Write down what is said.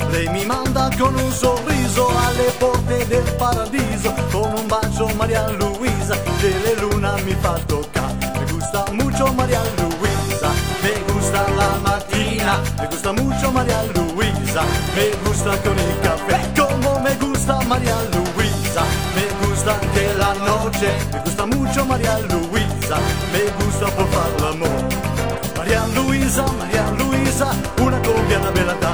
Lei mi manda con un sorriso alle porte del paradiso, con un bacio Maria Luisa, che la luna mi fa toccare. Me gusta mucho Maria Luisa, me gusta la mattina, me gusta mucho Maria Luisa, me gusta con il caffè, como me gusta Maria Luisa, me gusta anche la noche, me gusta mucho Maria Luisa, me gusta por far l'amor. Maria Luisa, una colombiana bella